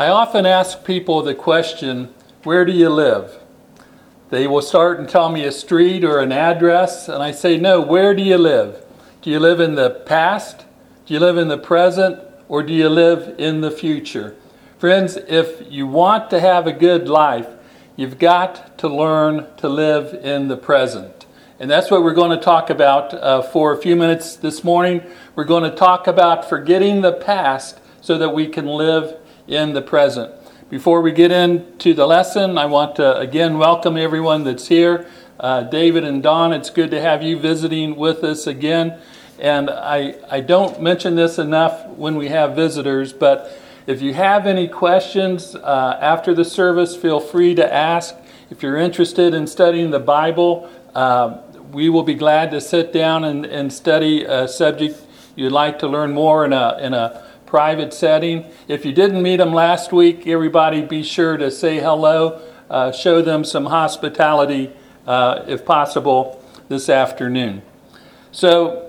I often ask people the question, where do you live? They will start and tell me a street or an address, and I say, no, where do you live? Do you live in the past? Do you live in the present? Or do you live in the future? Friends, if you want to have a good life, you've got to learn to live in the present. And that's what we're going to talk about for a few minutes this morning. We're going to talk about forgetting the past so that we can live in the present. Before we get into the lesson, I want to again welcome everyone that's here. David and Don, it's good to have you visiting with us again. And I don't mention this enough when we have visitors, but if you have any questions after the service, feel free to ask. If you're interested in studying the Bible, we will be glad to sit down and study a subject you'd like to learn more in a private setting. If you didn't meet them last week, everybody be sure to say hello, show them some hospitality if possible this afternoon. So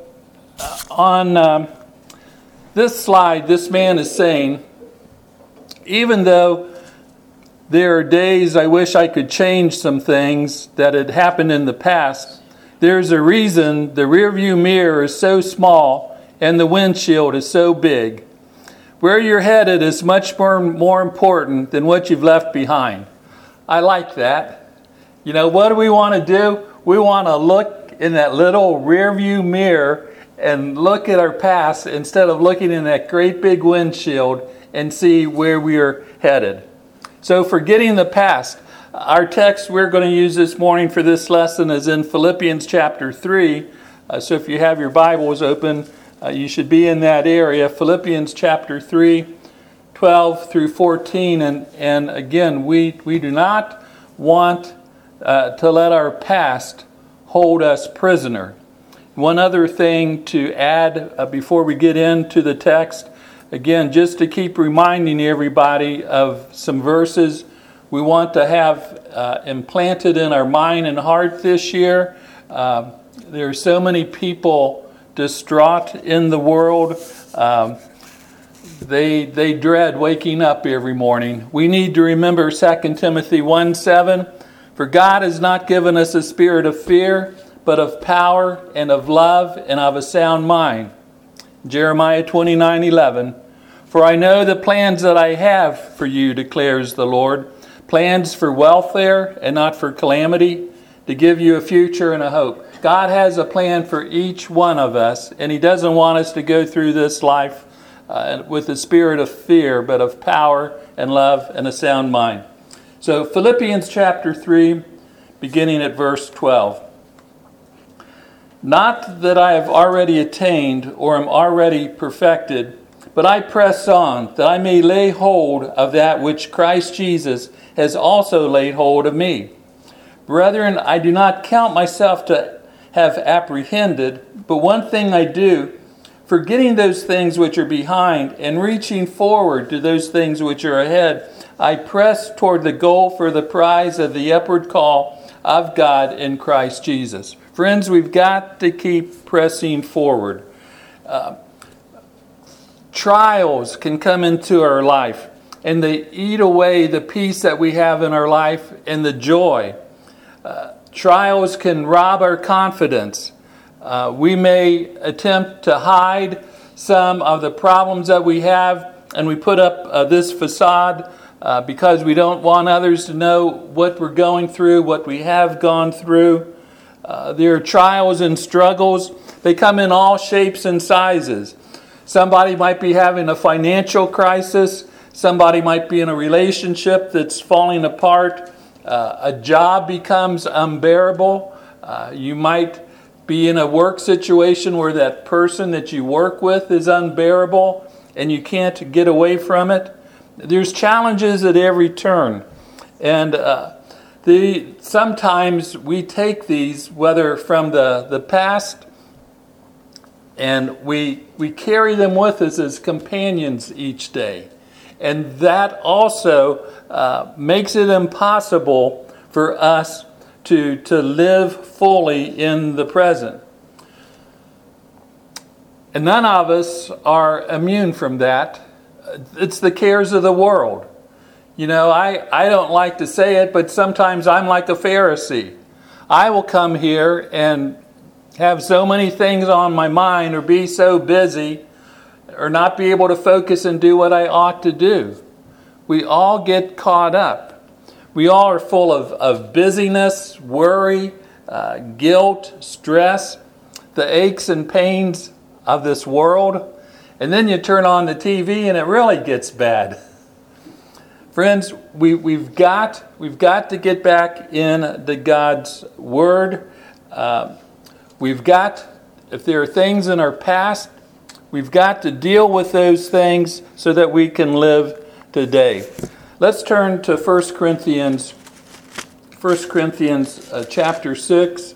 on this slide, this man is saying, even though there are days I wish I could change some things that had happened in the past, there's a reason the rearview mirror is so small and the windshield is so big. Where you're headed is much more important than what you've left behind. I like that. You know, what do we want to do? We want to look in that little rearview mirror and look at our past instead of looking in that great big windshield and see where we are headed. So forgetting the past. Our text we're going to use this morning for this lesson is in Philippians chapter 3. So if you have your Bibles open, you should be in that area. Philippians chapter 3, 12 through 14. And again, we do not want to let our past hold us prisoner. One other thing to add before we get into the text, again, just to keep reminding everybody of some verses we want to have implanted in our mind and heart this year. There are so many people distraught in the world. They dread waking up every morning. We need to remember 2 Timothy 1:7. For God has not given us a spirit of fear, but of power and of love and of a sound mind. Jeremiah 29:11. For I know the plans that I have for you, declares the Lord. Plans for welfare and not for calamity, to give you a future and a hope. God has a plan for each one of us, and He doesn't want us to go through this life with a spirit of fear, but of power and love and a sound mind. So Philippians chapter 3, beginning at verse 12. Not that I have already attained or am already perfected, but I press on, that I may lay hold of that which Christ Jesus has also laid hold of me. Brethren, I do not count myself to have apprehended, but one thing I do, forgetting those things which are behind and reaching forward to those things which are ahead, I press toward the goal for the prize of the upward call of God in Christ Jesus. Friends, we've got to keep pressing forward. Trials can come into our life, and they eat away the peace that we have in our life and the joy. Trials can rob our confidence. We may attempt to hide some of the problems that we have, and we put up this facade because we don't want others to know what we're going through, what we have gone through. There are trials and struggles. They come in all shapes and sizes. Somebody might be having a financial crisis. Somebody might be in a relationship that's falling apart. A job becomes unbearable. You might be in a work situation where that person that you work with is unbearable and you can't get away from it. There's challenges at every turn. And sometimes we take these, whether from the past, and we carry them with us as companions each day. And that also makes it impossible for us to live fully in the present. And none of us are immune from that. It's the cares of the world. You know, I don't like to say it, but sometimes I'm like a Pharisee. I will come here and have so many things on my mind or be so busy or not be able to focus and do what I ought to do. We all get caught up. We all are full of busyness, worry, guilt, stress, the aches and pains of this world. And then you turn on the TV and it really gets bad. Friends, we've got to get back into God's Word. If there are things in our past, we've got to deal with those things so that we can live today. Let's turn to 1 Corinthians chapter 6.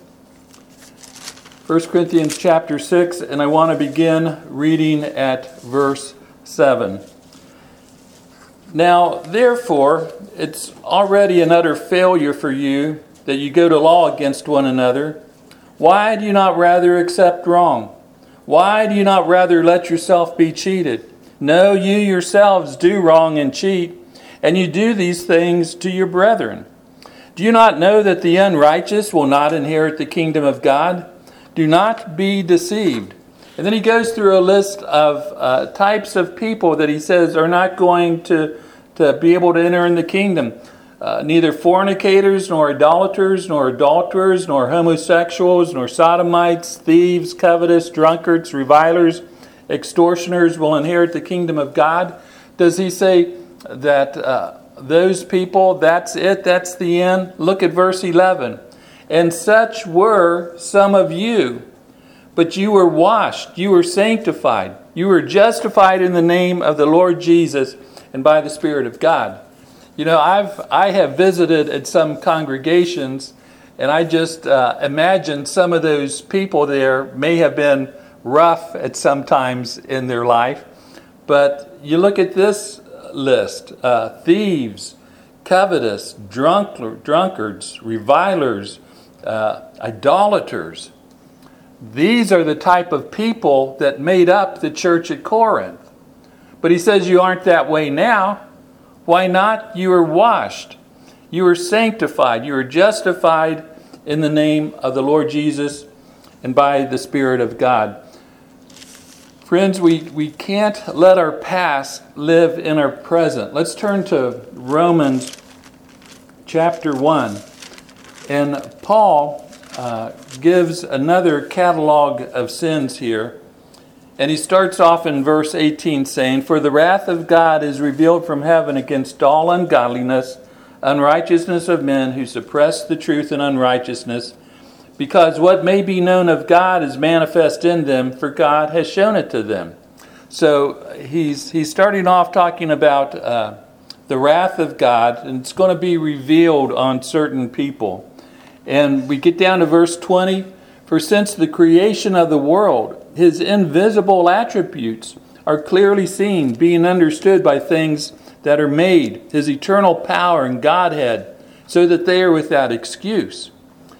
1 Corinthians chapter 6, and I want to begin reading at verse 7. Now, therefore, it's already an utter failure for you that you go to law against one another. Why do you not rather accept wrong? Why do you not rather let yourself be cheated? No, you yourselves do wrong and cheat, and you do these things to your brethren. Do you not know that the unrighteous will not inherit the kingdom of God? Do not be deceived. And then he goes through a list of types of people that he says are not going to be able to enter in the kingdom. Neither fornicators, nor idolaters, nor adulterers, nor homosexuals, nor sodomites, thieves, covetous, drunkards, revilers, extortioners will inherit the kingdom of God. Does he say that those people, that's it, that's the end? Look at verse 11. And such were some of you. But you were washed, you were sanctified, you were justified in the name of the Lord Jesus and by the Spirit of God. You know, I have visited at some congregations, and I just imagine some of those people there may have been rough at some times in their life. But you look at this list, thieves, covetous, drunkards, revilers, idolaters. These are the type of people that made up the church at Corinth. But he says you aren't that way now. Why not? You are washed. You are sanctified. You are justified in the name of the Lord Jesus and by the Spirit of God. Friends, we can't let our past live in our present. Let's turn to Romans chapter 1. And Paul gives another catalog of sins here. And he starts off in verse 18 saying, For the wrath of God is revealed from heaven against all ungodliness, unrighteousness of men who suppress the truth in unrighteousness, because what may be known of God is manifest in them, for God has shown it to them. So he's starting off talking about the wrath of God, and it's going to be revealed on certain people. And we get down to verse 20. For since the creation of the world, his invisible attributes are clearly seen, being understood by things that are made, his eternal power and Godhead, so that they are without excuse.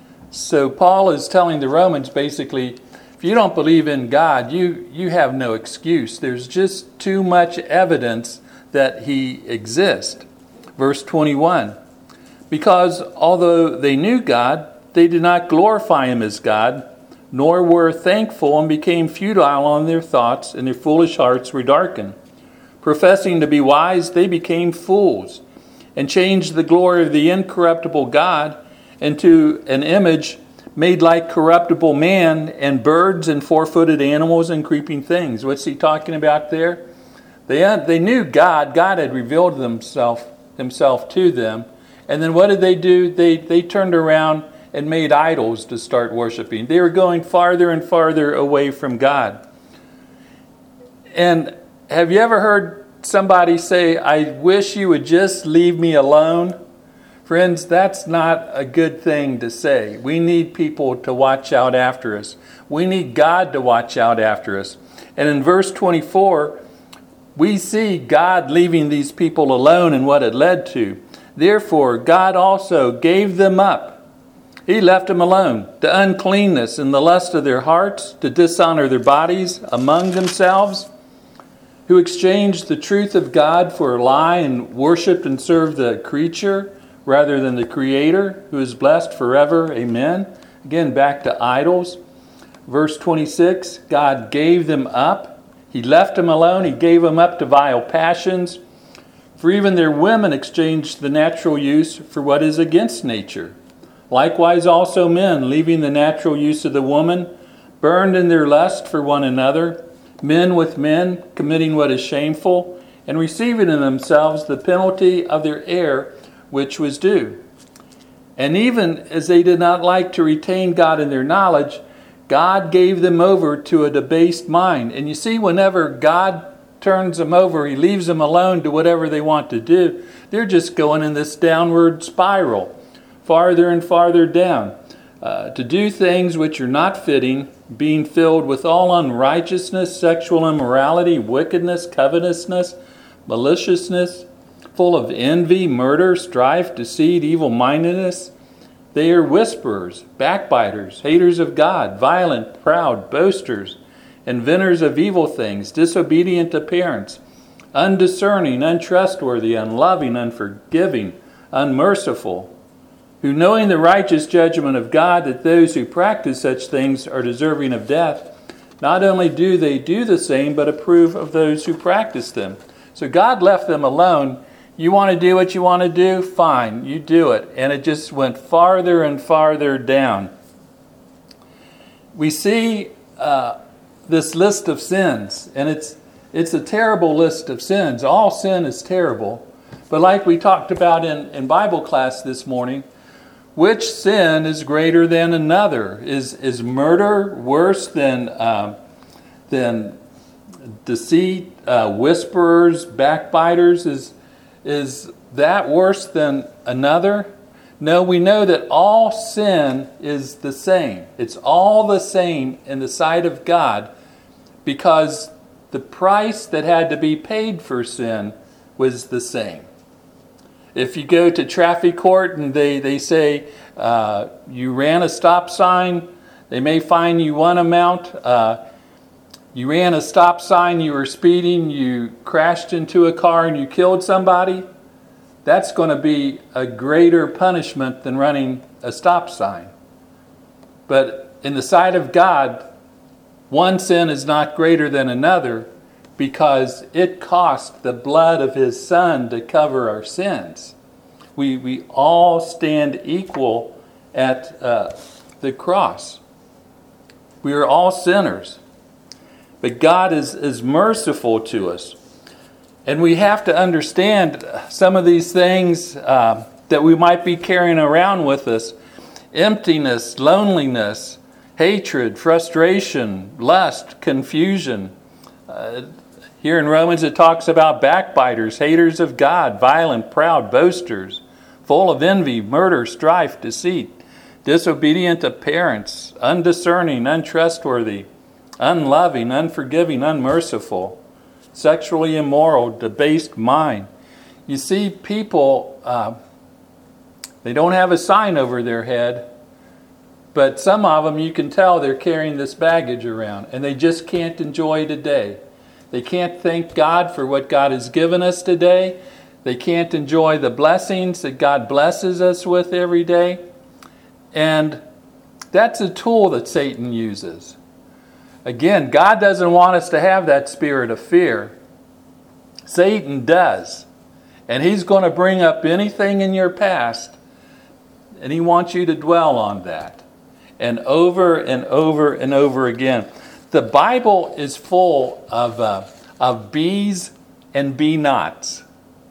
So Paul is telling the Romans basically, if you don't believe in God, you have no excuse. There's just too much evidence that he exists. Verse 21. Because although they knew God, they did not glorify him as God, nor were thankful, and became futile on their thoughts, and their foolish hearts were darkened. Professing to be wise, they became fools, and changed the glory of the incorruptible God into an image made like corruptible man, and birds, and four-footed animals, and creeping things. What's he talking about there? They knew God. God had revealed himself to them. And then what did they do? They turned around and made idols to start worshiping. They were going farther and farther away from God. And have you ever heard somebody say, I wish you would just leave me alone? Friends, that's not a good thing to say. We need people to watch out after us. We need God to watch out after us. And in verse 24, we see God leaving these people alone and what it led to. Therefore, God also gave them up. He left them alone to uncleanness and the lust of their hearts, to dishonor their bodies among themselves. who exchanged the truth of God for a lie and worshiped and served the creature rather than the Creator, who is blessed forever. Amen. Again, back to idols. Verse 26, God gave them up. He left them alone. He gave them up to vile passions. For even their women exchanged the natural use for what is against nature. Likewise also men, leaving the natural use of the woman, burned in their lust for one another, men with men, committing what is shameful, and receiving in themselves the penalty of their error, which was due. And even as they did not like to retain God in their knowledge, God gave them over to a debased mind. And you see, whenever God turns them over, He leaves them alone to whatever they want to do, they're just going in this downward spiral, farther and farther down, to do things which are not fitting, being filled with all unrighteousness, sexual immorality, wickedness, covetousness, maliciousness, full of envy, murder, strife, deceit, evil-mindedness. They are whisperers, backbiters, haters of God, violent, proud, boasters, inventors of evil things, disobedient to parents, undiscerning, untrustworthy, unloving, unforgiving, unmerciful, who knowing the righteous judgment of God, that those who practice such things are deserving of death, not only do they do the same, but approve of those who practice them. So God left them alone. You want to do what you want to do? Fine, you do it. And it just went farther and farther down. We see this list of sins, and it's a terrible list of sins. All sin is terrible. But like we talked about in Bible class this morning, which sin is greater than another? Is murder worse than deceit, whisperers, backbiters? Is that worse than another? No, we know that all sin is the same. It's all the same in the sight of God, because the price that had to be paid for sin was the same. If you go to traffic court and they say you ran a stop sign, they may fine you one amount. You ran a stop sign, you were speeding, you crashed into a car and you killed somebody. That's going to be a greater punishment than running a stop sign. But in the sight of God, one sin is not greater than another, because it cost the blood of His Son to cover our sins. We all stand equal at the cross. We are all sinners. But God is merciful to us. And we have to understand some of these things that we might be carrying around with us. Emptiness, loneliness, hatred, frustration, lust, confusion. Here in Romans it talks about backbiters, haters of God, violent, proud, boasters, full of envy, murder, strife, deceit, disobedient to parents, undiscerning, untrustworthy, unloving, unforgiving, unmerciful, sexually immoral, debased mind. You see, people, they don't have a sign over their head, but some of them you can tell they're carrying this baggage around, and they just can't enjoy today. They can't thank God for what God has given us today. They can't enjoy the blessings that God blesses us with every day. And that's a tool that Satan uses. Again, God doesn't want us to have that spirit of fear. Satan does. And he's going to bring up anything in your past, and he wants you to dwell on that. And over and over and over again. The Bible is full of bees and be nots.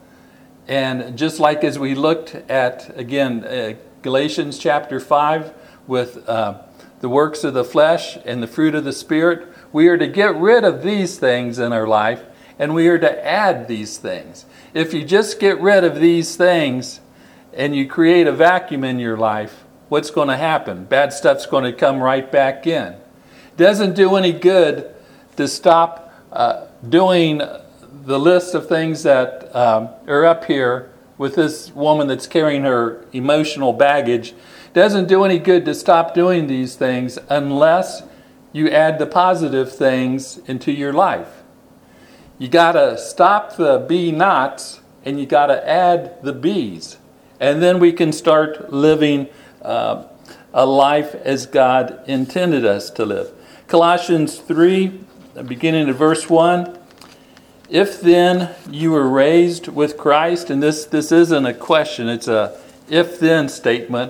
And just like as we looked at, again, Galatians chapter 5 with the works of the flesh and the fruit of the Spirit, we are to get rid of these things in our life, and we are to add these things. If you just get rid of these things and you create a vacuum in your life, what's going to happen? Bad stuff's going to come right back in. It doesn't do any good to stop doing the list of things that are up here with this woman that's carrying her emotional baggage. It doesn't do any good to stop doing these things unless you add the positive things into your life. You got to stop the be nots and you got to add the bees. And then we can start living a life as God intended us to live. Colossians 3, beginning at verse 1. If then you were raised with Christ, and this isn't a question, it's a if-then statement.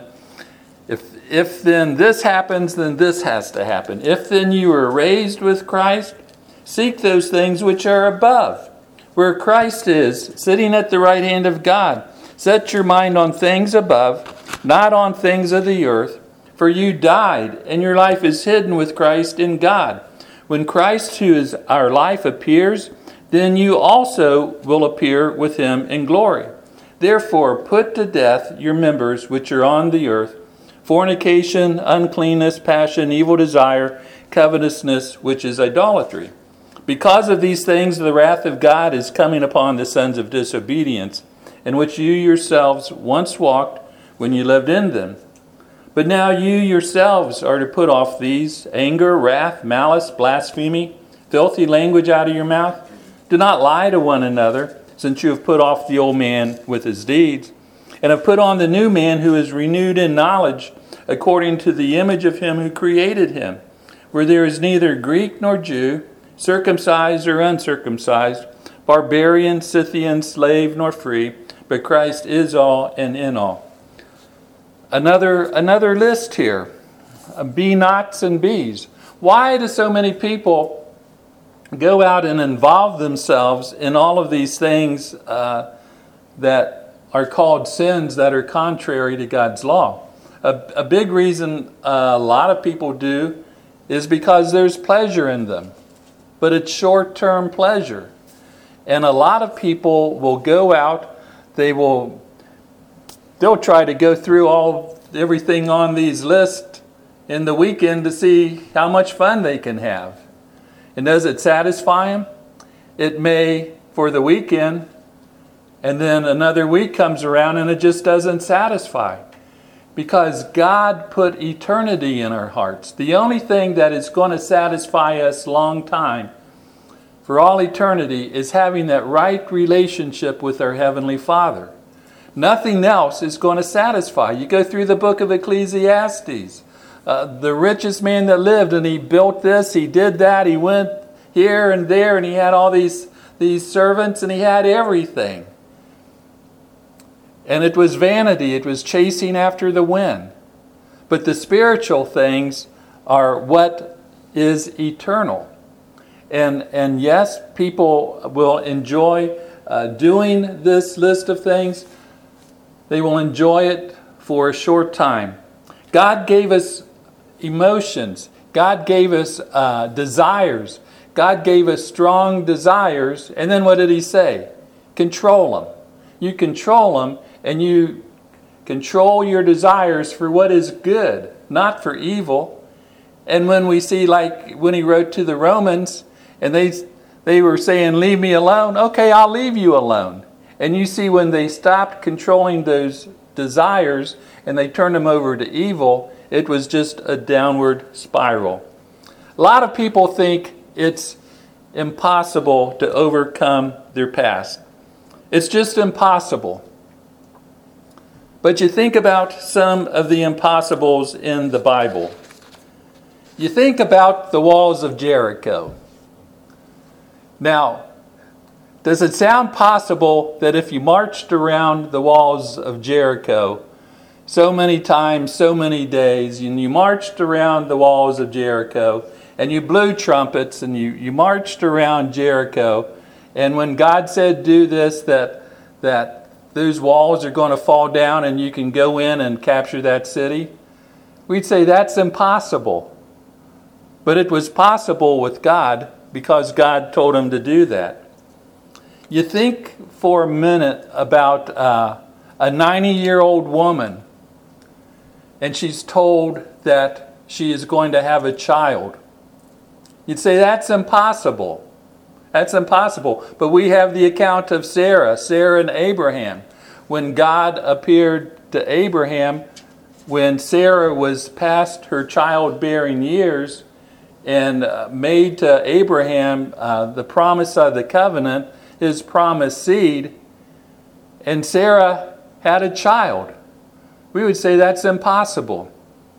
If then this happens, then this has to happen. If then you were raised with Christ, seek those things which are above, where Christ is, sitting at the right hand of God. Set your mind on things above, not on things of the earth. For you died, and your life is hidden with Christ in God. When Christ, who is our life, appears, then you also will appear with him in glory. Therefore, put to death your members which are on the earth, fornication, uncleanness, passion, evil desire, covetousness, which is idolatry. Because of these things, the wrath of God is coming upon the sons of disobedience, in which you yourselves once walked when you lived in them. But now you yourselves are to put off these: anger, wrath, malice, blasphemy, filthy language out of your mouth. Do not lie to one another, since you have put off the old man with his deeds, and have put on the new man, who is renewed in knowledge, according to the image of him who created him, where there is neither Greek nor Jew, circumcised or uncircumcised, barbarian, Scythian, slave nor free, but Christ is all and in all. Another list here. Be nots and bees. Why do so many people go out and involve themselves in all of these things that are called sins that are contrary to God's law? A big reason a lot of people do is because there's pleasure in them. But it's short-term pleasure. And a lot of people will go out, they'll try to go through everything on these lists in the weekend to see how much fun they can have. And does it satisfy them? It may for the weekend, and then another week comes around and it just doesn't satisfy. Because God put eternity in our hearts. The only thing that is going to satisfy us long time, for all eternity, is having that right relationship with our Heavenly Father. Nothing else is going to satisfy. You go through the book of Ecclesiastes. The richest man that lived, and he built this, he did that, he went here and there, and he had all these servants, and he had everything. And it was vanity, it was chasing after the wind. But the spiritual things are what is eternal. And yes, people will enjoy doing this list of things. They will enjoy it for a short time. God gave us emotions. God gave us desires. God gave us strong desires. And then what did he say? Control them. You control them, and you control your desires for what is good, not for evil. And when we see, like when he wrote to the Romans, and they were saying, leave me alone. Okay, I'll leave you alone. And you see when they stopped controlling those desires and they turned them over to evil, it was just a downward spiral. A lot of people think it's impossible to overcome their past. It's just impossible. But you think about some of the impossibles in the Bible. You think about the walls of Jericho. Now, does it sound possible that if you marched around the walls of Jericho so many times, so many days, and you marched around the walls of Jericho, and you blew trumpets, and you marched around Jericho, and when God said do this, that those walls are going to fall down and you can go in and capture that city? We'd say that's impossible. But it was possible with God because God told him to do that. You think for a minute about a 90-year-old woman, and she's told that she is going to have a child. You'd say that's impossible. That's impossible. But we have the account of Sarah and Abraham. When God appeared to Abraham, when Sarah was past her childbearing years, and made to Abraham the promise of the covenant, his promised seed, and Sarah had a child. We would say that's impossible.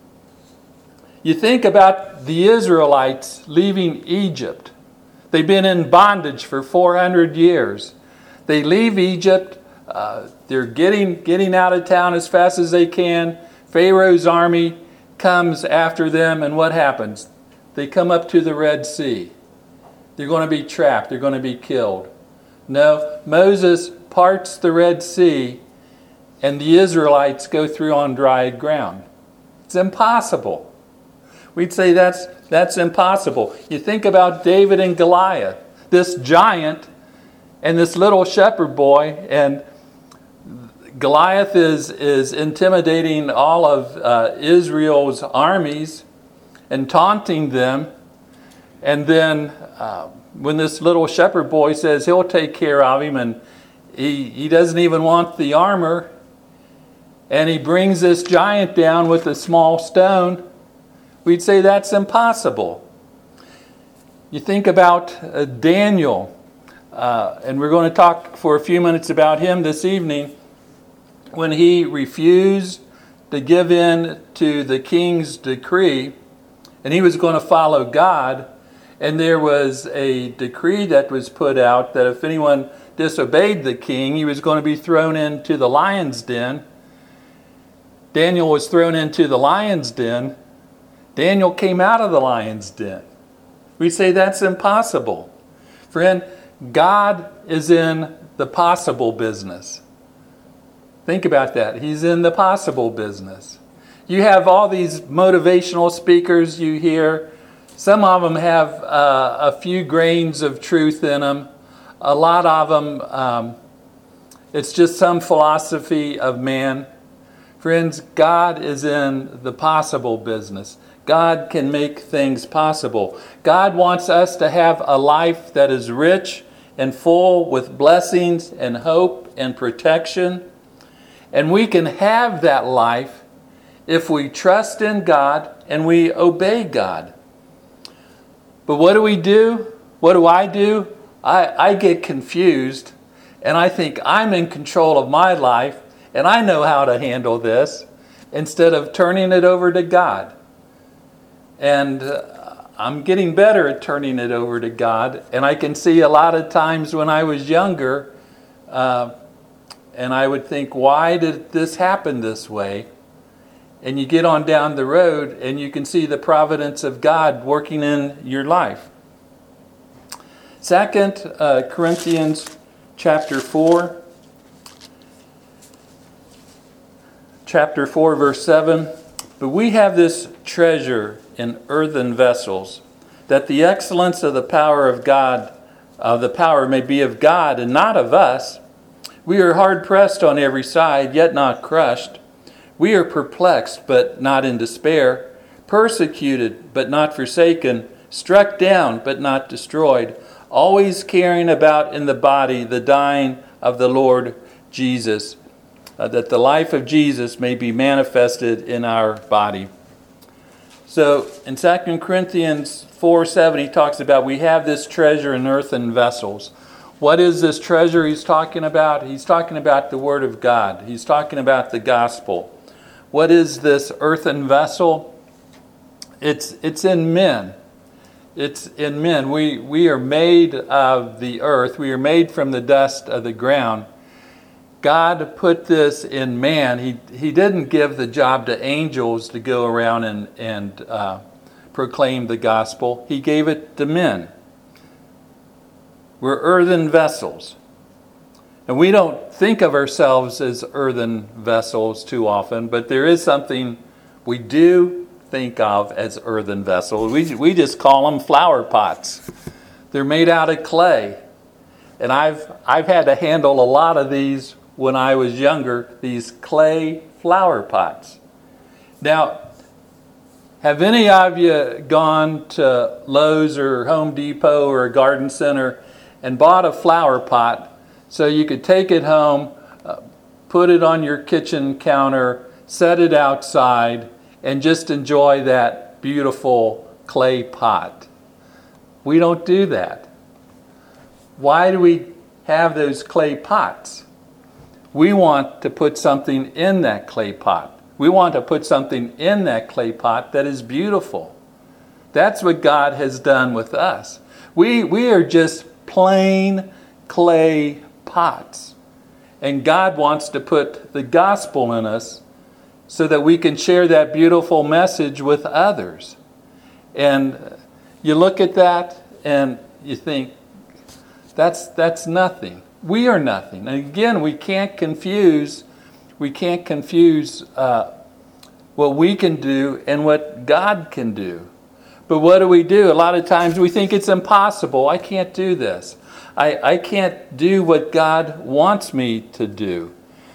You think about the Israelites leaving Egypt. They've been in bondage for 400 years. They leave Egypt. They're getting out of town as fast as they can. Pharaoh's army comes after them, and what happens? They come up to the Red Sea. They're going to be trapped. They're going to be killed. No, Moses parts the Red Sea, and the Israelites go through on dry ground. It's impossible. We'd say that's impossible. You think about David and Goliath, this giant and this little shepherd boy, and Goliath is intimidating all of Israel's armies and taunting them. And then when this little shepherd boy says he'll take care of him, and he doesn't even want the armor, and he brings this giant down with a small stone, we'd say that's impossible. You think about Daniel, and we're going to talk for a few minutes about him this evening, when he refused to give in to the king's decree, and he was going to follow God, and there was a decree that was put out that if anyone disobeyed the king, he was going to be thrown into the lion's den. Daniel was thrown into the lion's den. Daniel came out of the lion's den. We say that's impossible. Friend, God is in the possible business. Think about that. He's in the possible business. You have all these motivational speakers you hear. Some of them have a few grains of truth in them. A lot of them, it's just some philosophy of man. Friends, God is in the possible business. God can make things possible. God wants us to have a life that is rich and full with blessings and hope and protection. And we can have that life if we trust in God and we obey God. But what do we do? What do? I get confused, and I think I'm in control of my life, and I know how to handle this, instead of turning it over to God. And I'm getting better at turning it over to God, and I can see a lot of times when I was younger, and I would think, why did this happen this way? And you get on down the road and you can see the providence of God working in your life. 2 Corinthians chapter 4. Chapter 4, verse 7. But we have this treasure in earthen vessels, that the excellence of the power of God, the power may be of God and not of us. We are hard pressed on every side, yet not crushed. We are perplexed, but not in despair, persecuted, but not forsaken, struck down, but not destroyed, always carrying about in the body the dying of the Lord Jesus, that the life of Jesus may be manifested in our body. So in 2 Corinthians 4:7, he talks about we have this treasure in earthen vessels. What is this treasure he's talking about? He's talking about the Word of God. He's talking about the gospel. What is this earthen vessel? It's in men. It's in men. We are made of the earth. We are made from the dust of the ground. God put this in man. He didn't give the job to angels to go around and proclaim the gospel. He gave it to men. We're earthen vessels. And we don't think of ourselves as earthen vessels too often, but there is something we do think of as earthen vessels. We just call them flower pots. They're made out of clay. And I've had to handle a lot of these when I was younger, these clay flower pots. Now, have any of you gone to Lowe's or Home Depot or a garden center and bought a flower pot so you could take it home, put it on your kitchen counter, set it outside, and just enjoy that beautiful clay pot. We don't do that. Why do we have those clay pots? We want to put something in that clay pot. We want to put something in that clay pot that is beautiful. That's what God has done with us. We are just plain clay pots. And God wants to put the gospel in us so that we can share that beautiful message with others. And you look at that and you think, that's nothing. We are nothing. And again, we can't confuse what we can do and what God can do. But what do? A lot of times we think it's impossible. I can't do this. I can't do what God wants me to do.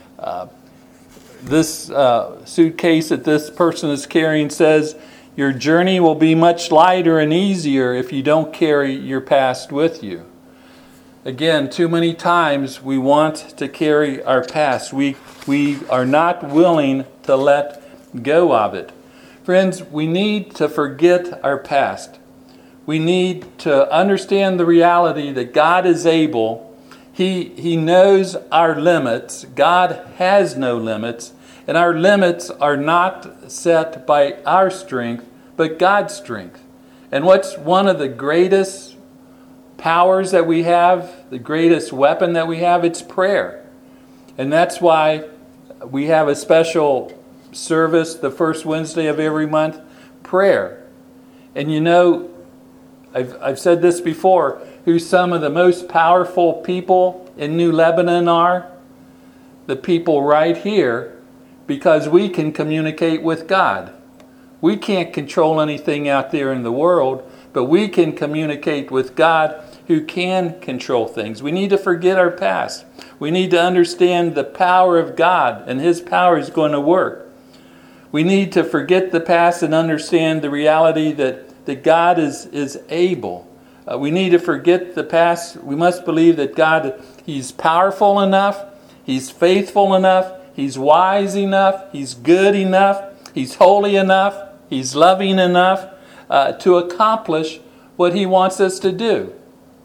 This suitcase that this person is carrying says, your journey will be much lighter and easier if you don't carry your past with you. Again, too many times we want to carry our past. We are not willing to let go of it. Friends, we need to forget our past. We need to understand the reality that God is able. He knows our limits. God has no limits. And our limits are not set by our strength, but God's strength. And what's one of the greatest powers that we have, the greatest weapon that we have? It's prayer. And that's why we have a special service the first Wednesday of every month, prayer. And you know, I've said this before, who some of the most powerful people in New Lebanon are? The people right here, because we can communicate with God. We can't control anything out there in the world, but we can communicate with God who can control things. We need to forget our past. We need to understand the power of God, and His power is going to work. We need to forget the past and understand the reality that God is able. We need to forget the past. We must believe that God, He's powerful enough, He's faithful enough, He's wise enough, He's good enough, He's holy enough, He's loving enough to accomplish what He wants us to do.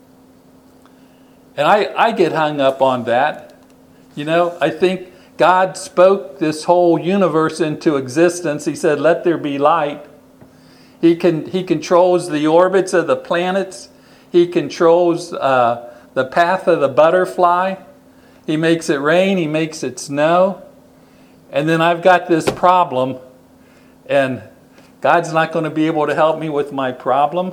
And I get hung up on that. You know, I think God spoke this whole universe into existence. He said, let there be light. He controls the orbits of the planets. He controls the path of the butterfly. He makes it rain. He makes it snow. And then I've got this problem, and God's not going to be able to help me with my problem.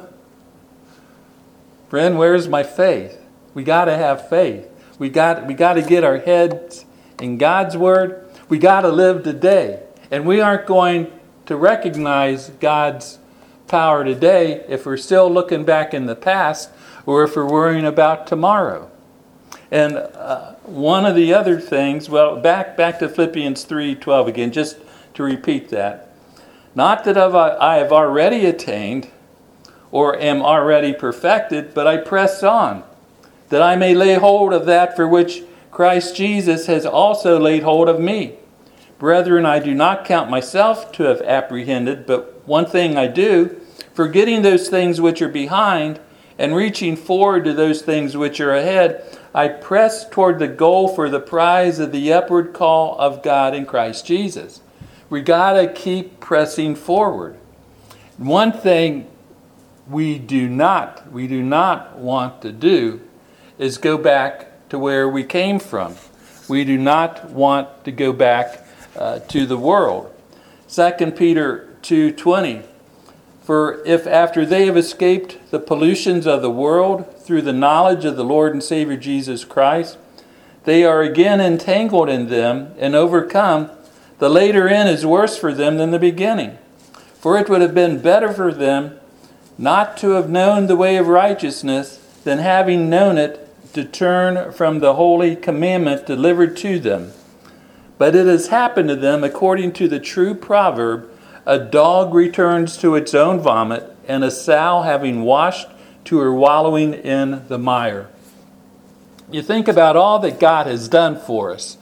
Friend, where's my faith? We got to have faith. We got to get our heads in God's Word. We got to live today. And we aren't going to recognize God's power today if we're still looking back in the past or if we're worrying about tomorrow. And one of the other things, well, back to Philippians 3:12 again, just to repeat that. Not that I have already attained or am already perfected, but I press on, that I may lay hold of that for which Christ Jesus has also laid hold of me. Brethren, I do not count myself to have apprehended, but one thing I do, forgetting those things which are behind and reaching forward to those things which are ahead, I press toward the goal for the prize of the upward call of God in Christ Jesus. We got to keep pressing forward. One thing we do not want to do is go back to where we came from. We do not want to go back to the world. 2 Peter 2:20, for if after they have escaped the pollutions of the world through the knowledge of the Lord and Savior Jesus Christ, they are again entangled in them and overcome, the later end is worse for them than the beginning. For it would have been better for them not to have known the way of righteousness than having known it, to turn from the holy commandment delivered to them. But it has happened to them according to the true proverb, a dog returns to its own vomit, and a sow having washed to her wallowing in the mire. You think about all that God has done for us.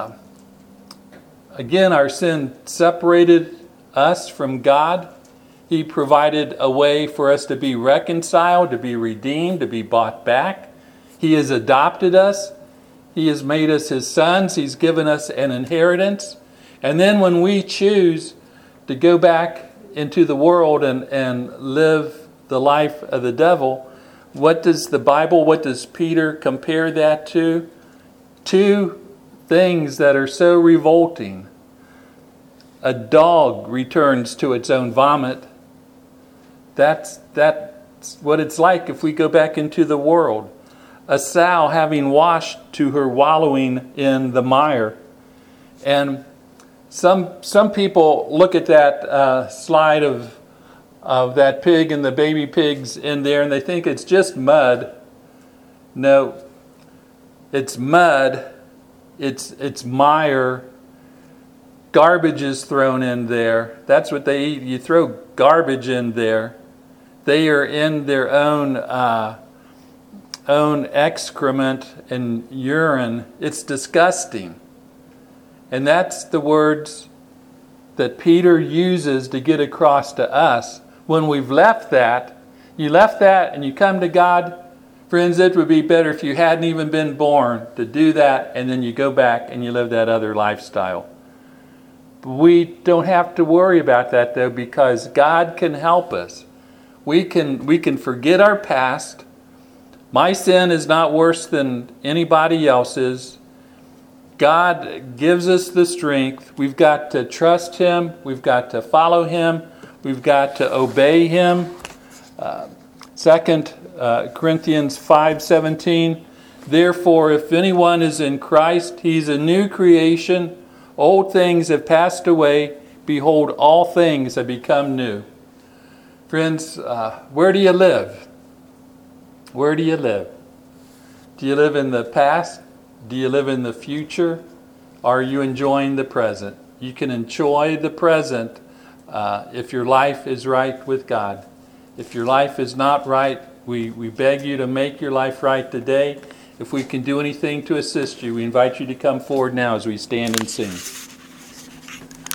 Again, our sin separated us from God. He provided a way for us to be reconciled, to be redeemed, to be bought back. He has adopted us. He has made us His sons. He's given us an inheritance. And then when we choose to go back into the world and live the life of the devil, what does the Bible, what does Peter compare that to? Two things that are so revolting. A dog returns to its own vomit. That's what it's like if we go back into the world. A sow having washed to her wallowing in the mire. And some people look at that slide of that pig and the baby pigs in there and they think it's just mud. No, it's mud. It's mire. Garbage is thrown in there. That's what they eat. You throw garbage in there. They are in their own excrement and urine. It's disgusting. And that's the words that Peter uses to get across to us. When we've left that, you left that and you come to God, friends, it would be better if you hadn't even been born to do that and then you go back and you live that other lifestyle. We don't have to worry about that though, because God can help us. We can forget our past. My sin is not worse than anybody else's. God gives us the strength. We've got to trust Him. We've got to follow Him. We've got to obey Him. 2 Corinthians 5:17. Therefore, if anyone is in Christ, he's a new creation. Old things have passed away. Behold, all things have become new. Friends, where do you live? Where do you live? Do you live in the past? Do you live in the future? Are you enjoying the present? You can enjoy the present if your life is right with God. If your life is not right, we beg you to make your life right today. If we can do anything to assist you, we invite you to come forward now as we stand and sing.